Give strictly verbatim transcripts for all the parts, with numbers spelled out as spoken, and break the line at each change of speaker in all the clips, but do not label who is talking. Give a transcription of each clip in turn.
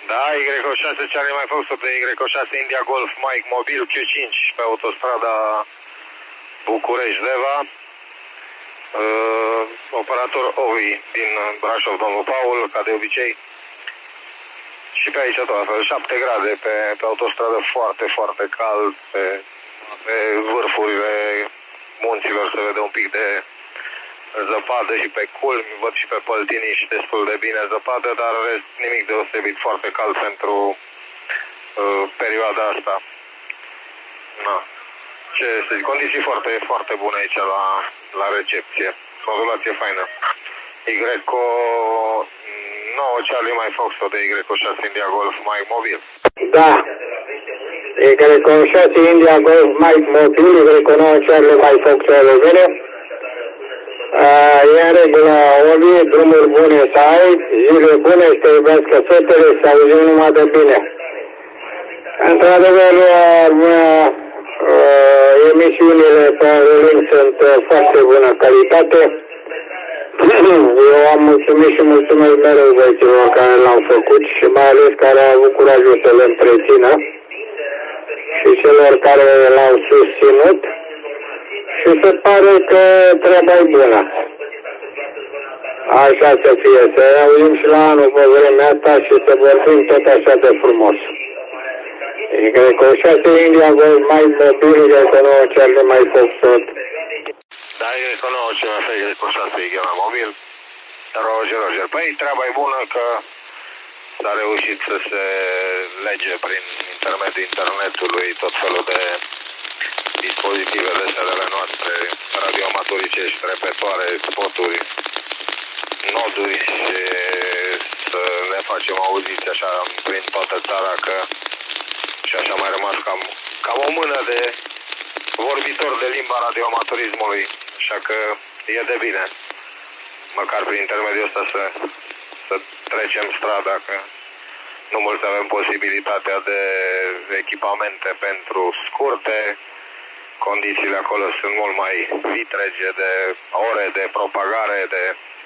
Da, Y șase Charlie mai Fox de Y șase India Golf Mike Mobil Q cinci pe autostrada București-Deva. Uh, operator Ovi din Brașov, domnul Paul, ca de obicei. Și pe aici tot altfel, șapte grade pe, pe autostradă, foarte, foarte cald, pe, pe vârfurile munților se vede un pic de zăpadă și pe culmi, văd și pe păltinii și destul de bine zăpadă, dar rest nimic deosebit, foarte cald pentru uh, perioada asta. Na. Ce să zic, condiții foarte, foarte bune aici la, la recepție, modulație faină. Y nouă Charlie mai Fox de Y șase India Golf Mike Mobil.
Da. Y șase India Golf Mike Mobil, Y nouă Charlie mai Fox de E în regulă, Ovi, drumuri bune să ai, zile bune, să te iubească fetele, să auzim numai de bine. Într-adevăr, emisiunile pe Rolling sunt foarte bună calitate. Eu am mulțumit și mulțumesc mereu băieților care l-au făcut și mai ales care au avut curajul să le întrețină și celor care l-au susținut. Și se pare că treaba e bună. Așa să fie, să auzim și la anul pe vremea asta și să vorbim tot așa de frumos. Y șase India Golf Mike Mobil, Y nouă Charlie mai Fox.
Da, Y nouă C M F, Y șase India Mobil. Roger, Roger. Păi treaba e bună că s-a reușit să se lege prin intermediul internetului tot felul de dispozitive de serele noastre, radioamatoricești, repetoare, spoturi, noduri și să ne facem auziți așa prin toată țara, că și așa mai rămas cam, cam o mână de vorbitori de limba radioamatorismului, așa că e de bine, măcar prin intermediul ăsta să, să trecem strada, că nu mulți avem posibilitatea de echipamente pentru scurte. Condițiile acolo sunt mult mai vitrege, de ore de propagare, de...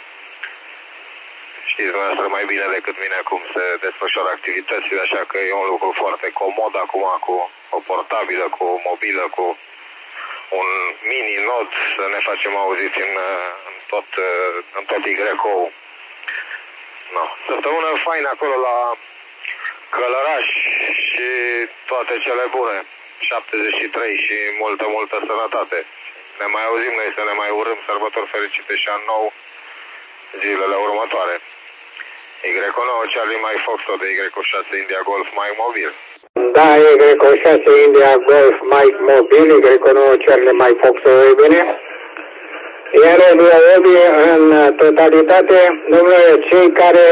Știți dumneavoastră mai bine decât mine cum se desfășoară activitățile, așa că e un lucru foarte comod acum cu o portabilă, cu o mobilă, cu un mini-nod să ne facem auziți în, în tot, în tot Y-ul. No. Săptămână faină acolo la Călăraș și toate cele bune. șaptezeci și trei și multă, multă sănătate. Ne mai auzim noi, să ne mai urăm sărbători fericite și an nou zilele următoare. Y nouă Charlie mai Fox de Y șase India Golf Mike Mobil.
Da, Y șase India Golf Mike Mobil, Y nouă Charlie mai Fox, e bine? Iar în totalitate, domnule, cei care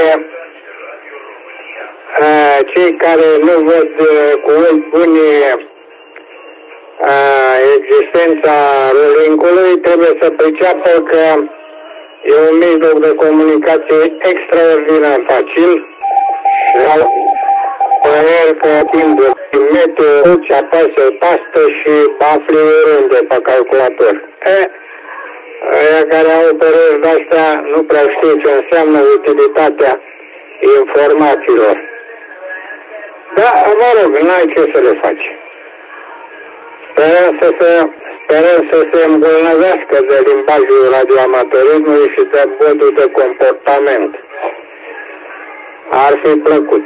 cei care nu văd cu ochi buni existența Rolling-ului trebuie să priceapă că e un mijloc de comunicație extraordinar facil și păreri că timpul meteo, ce apasă pastă și afli oriunde pe calculator. E, aia care au păreri de-astea nu prea știu ce înseamnă utilitatea informațiilor. Da, mă rog, n-ai ce să le faci. Sperăm să se, sperăm să se îmbolnăvească de limbajul radioamatorismului și de modul de comportament. Ar fi plăcut.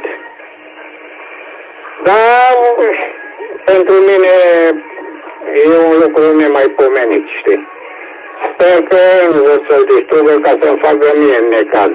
Dar pentru mine e un lucru nemaipomenit, știi? Sper că nu vor să-l distrugă ca să-mi facă mie în necaz.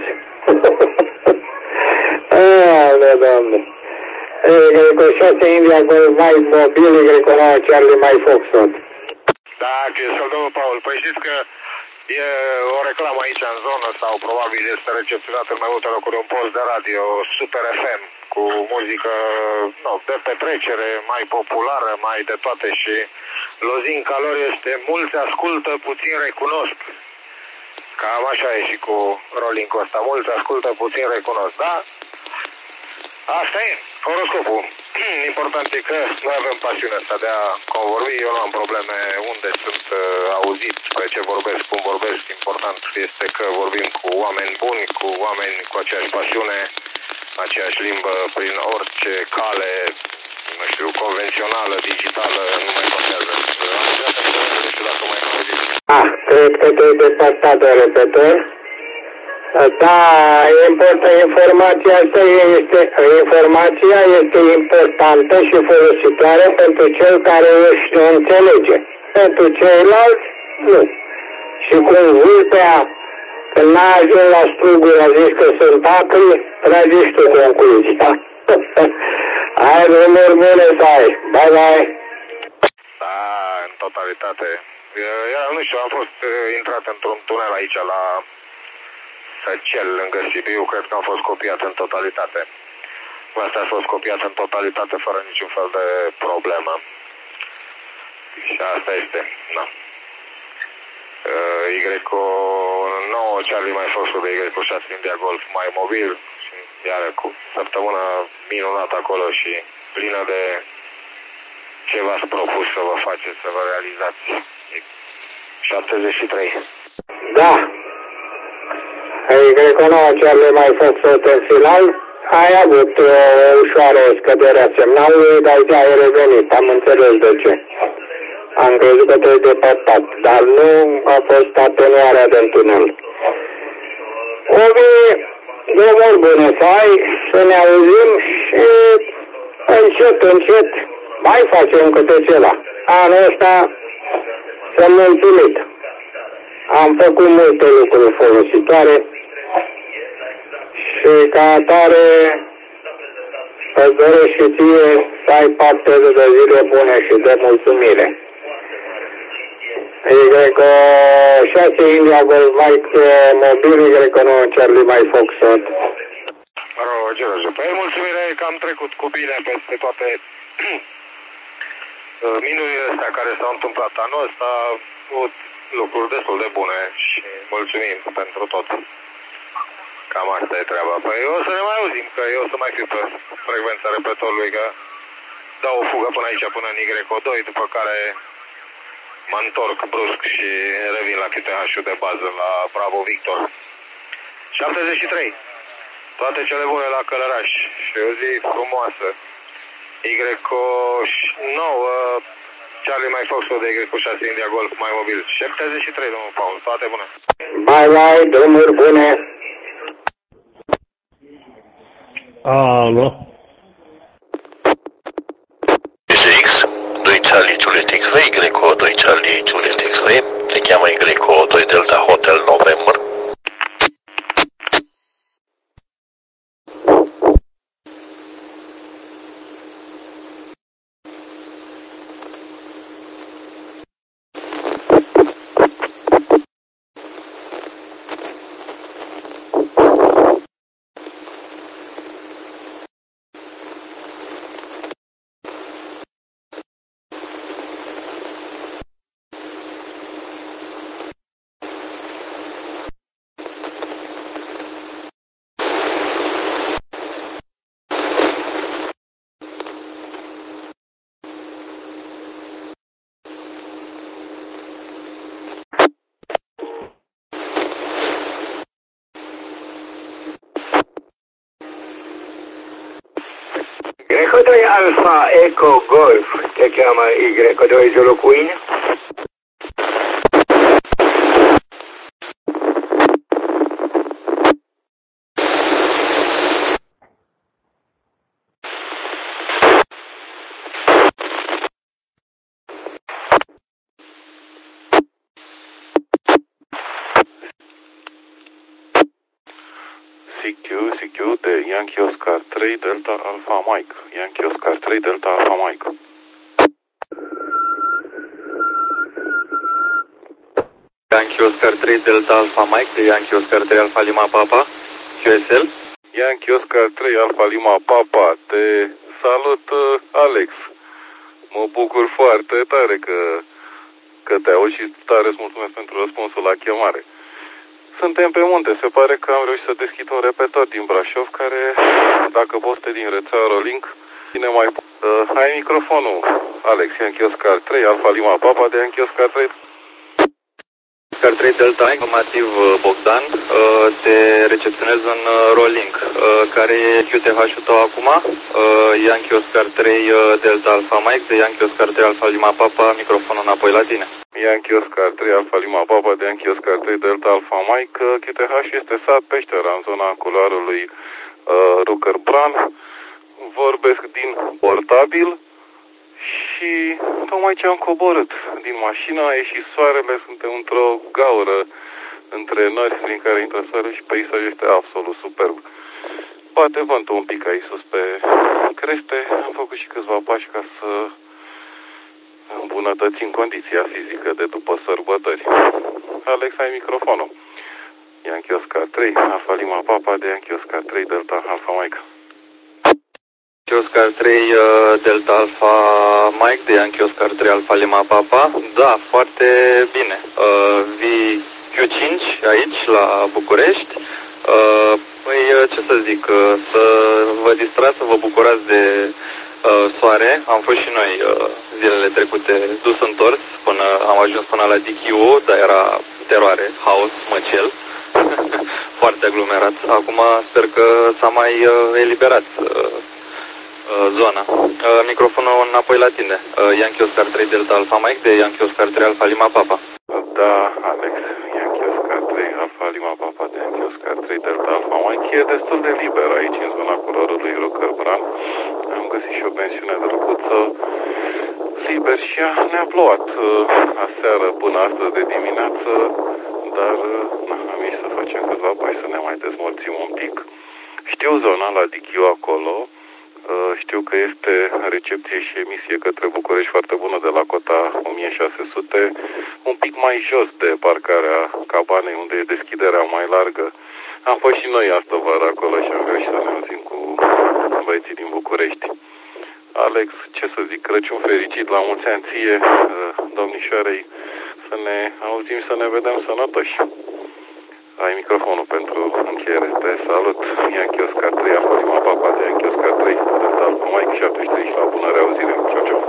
Ale, Doamne! Y șase India Golf Mike Mobil, Y nouă Charlie mai Fox.
Da, să domnul Paul, păi știți că e o reclamă aici în zonă sau probabil este recepționat în mai multe locuri un post de radio Super F M cu muzică no, de petrecere, mai populară, mai de toate și lozinca lor este mulți ascultă, puțin recunosc. Cam așa e și cu Rolling-ul ăsta, mulți ascultă, puțin recunosc, da? Asta e, horoscopul. Important e că noi avem pasiunea asta de a convorbi, eu nu am probleme unde sunt uh, auzit, pe ce vorbesc, cum vorbesc. Important este că vorbim cu oameni buni, cu oameni cu aceeași pasiune, aceeași limbă prin orice cale, nu știu, convențională, digitală, nu mai contează. Nu știu dacă mai mai zic.
Ah, cred că te-ai depărtat de repetor. Da, informația asta este, informația este importantă și folositoare pentru cel care își înțelege. Pentru ceilalți, nu. Și cum vulpea, când n-a ajuns la struguri, a zis că sunt acri, tragi tu concluzia. Hai, drumuri bune să ai. Bye, bye.
Da, în totalitate. Eu nu știu, am fost intrat într-un tunel aici la Săcel, lângă Sibiu, cred că am fost copiat în totalitate. Asta a fost copiat în totalitate, fără niciun fel de problemă. Și asta este, da. Y nouă, Charlie mai fost de Y șase India Golf mai mobil, și iar cu săptămână minunată acolo și plină de ce v-ați propus să vă faceți, să vă realizați. șaptezeci și trei.
Da. Y nouă, Charlie mai fost în final. Ai avut o ușoară scădere a semnalului, dar ai revenit, am înțeles de ce. Am crezut că te-ai depărtat, dar nu a fost atenuarea de tunel. Ovi, drumuri bune să ai, să ne auzim și încet, încet mai facem câte ceva. Anul ăsta sunt mulțumit. Am făcut multe lucruri folositoare și ca atare îți doresc și ție să ai parte de zile bune și de mulțumire. Y șase India Golf Mike mobil, Y nouă Charlie mai Foxtrot.
Roger, Roger. Păi mulțumire că am trecut cu bine peste toate minunile astea care s-au întâmplat anul ăsta. Au avut lucruri destul de bune și mulțumim pentru tot. Cam asta e treaba. Păi o să ne mai auzim, că eu o să mai fiu pe frecvența repetorului, că dau o fugă până aici, până în Y doi, după care mă întorc brusc și revin la Q T H-ul de bază, la Bravo Victor. șaptezeci și trei. Toate cele bune la Călăraș și o zi frumoasă. Y nouă, Charlie mai Fox de Y șase India Golf mai mobil. șaptezeci și trei, domnul Paul. Toate bune.
Bye, bye, drumuri bune.
Alo.
X, doi Charlie Juliet X-Ray, Y doi Charlie Juliet X-Ray, se cheamă Y doi Delta Hotel November.
Y doi Alpha Echo Golf, te cheamă Y doi Zulu Queen.
C Q, C Q de Yankee Oscar trei Delta Alpha Mike. Yankee Oscar trei Delta Alpha Mike.
Yankee Oscar trei Delta Alpha Mike de Yankee Oscar trei Alpha Lima Papa, Q S L.
Yankee Oscar trei Alpha Lima Papa, te salut, Alex. Mă bucur foarte tare că, că te auzi și tare îți mulțumesc pentru răspunsul la chemare. Suntem pe munte, se pare că am reușit să deschid un repetor din Brașov care, dacă poste din rețea Rolink, cine mai... Uh, ai microfonul, Alex, Yankee Oscar trei Alpha Lima Papa de Yankee Oscar trei.
Oscar trei Delta, informativ Bogdan, te recepționez în Rolling. Care e Q T H-ul tău acum? Yankee Oscar trei Delta Alpha Mike, de Yankee Oscar trei Alpha Lima Papa, microfonul înapoi la tine.
Yankee Oscar trei Alpha Lima Papa, de Yankee Oscar trei Delta Alpha Mike. Q T H este sat Peștera, în zona culoarului uh, Rucărbran. Vorbesc din portabil. Și tocmai ce am coborât din mașină, a ieșit soarele, suntem într-o gaură între nori prin care intră soarele și peisajul este absolut superb. Bate vântul un pic aici sus pe creste, am făcut și câțiva pași ca să îmbunătățim condiția fizică de după sărbători. Alex, ai microfonul. Yankee Oscar trei, Alpha Lima Papa, de Yankee Oscar trei Delta Alpha Mike.
Oscar trei Delta Alpha Mike, de Yankee Oscar trei Alpha Lima Papa. Da, foarte bine. Uh, vii Q cinci aici, la București. Uh, păi, ce să zic, să vă distrați, să vă bucurați de uh, soare. Am fost și noi uh, zilele trecute dus întors, până am ajuns până la D Q, dar era teroare, haos, măcel. Foarte aglomerat. Acum sper că s-a mai uh, eliberat uh, zona. Uh, microfonul înapoi la tine. Uh, Yankee Oscar trei Delta Alpha Mike, de Yankee Oscar trei Alpha Lima Papa.
Da, Alex, Yankee Oscar trei Alpha Lima Papa, de Yankee Oscar trei Delta Alpha Mike. E destul de liber aici, în zona culoarului Rucărbran. Am găsit și o pensiune drăguță, liber, și ne-a plouat uh, aseară până astăzi de dimineață, dar uh, na, am ieșit să facem câțiva pași, să ne mai dezmorțim un pic. Știu zona la D Q acolo. Știu că este recepție și emisie către București foarte bună de la cota o mie șase sute, un pic mai jos de parcarea cabanei, unde e deschiderea mai largă. Am fost și noi astă vară acolo și am reușit să ne auzim cu băieții din București. Alex, ce să zic, Crăciun fericit, la mulți ani ție, domnișoarei, să ne auzim, să ne vedem sănătoși. Ai microfonul pentru încheiere. Te salut. Yankee Oscar trei Alpha Lima Papa, de Yankee Oscar trei Delta Alpha Mike șaptezeci și trei, la bună reauzire. Ciao, ciao.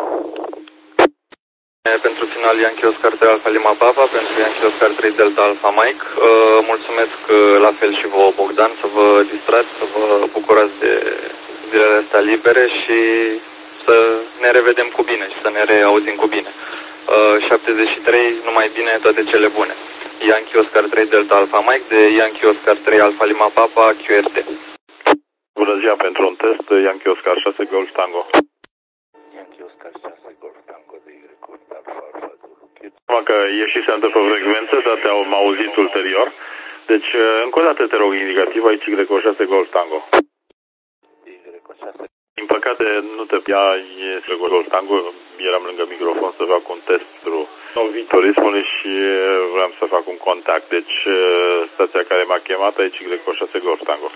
Pentru final Yankee Oscar trei Alpha Lima Papa, pentru Yankee Oscar trei Delta Alpha Mike. Uh, mulțumesc la fel și vouă, Bogdan, să vă distrați, să vă bucurați de zilele astea libere și să ne revedem cu bine și să ne reauzim cu bine. Uh, șaptezeci și trei, numai bine, toate cele bune. Yankee Oscar trei Delta Alpha Mike, de Yankee Oscar trei Alpha Lima Papa, Q R T.
Bună ziua, pentru un test, Yankee Oscar șase Golf Tango.
Yankee Oscar șase Golf Tango, de Y Alpha Alpha Zulu.
Acum că ieșiseam de pe frecvență, dar te-am auzit ulterior. Deci, încă o dată te rog, indicativ aici Y șase Golf Tango.
Y șase.
Din păcate nu te ia este Golf Tango, eram lângă microfon să fac un test pentru turismului și vreau să fac un contact. Deci stația care m-a chemat aici Y șase Golf Tango.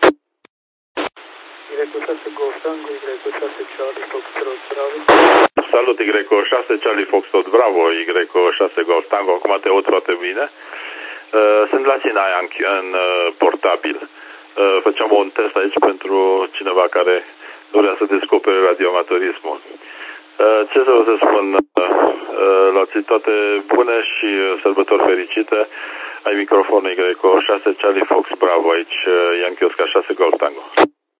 Y șase Golf Tango, Y șase Charlie Foxtrot Bravo.
Salut, Y șase Charlie Foxtrot Bravo, Y șase Golf Tango, acum te aud foarte bine. Sunt la tine în portabil. Făceam un test aici pentru cineva care vrea să descopere radioamatorismul. Ce să vă să spun, luați toate bune și sărbători fericite. Ai microfonul Y șase Charlie Fox Bravo aici, Yankee Oscar șase Golf Tango.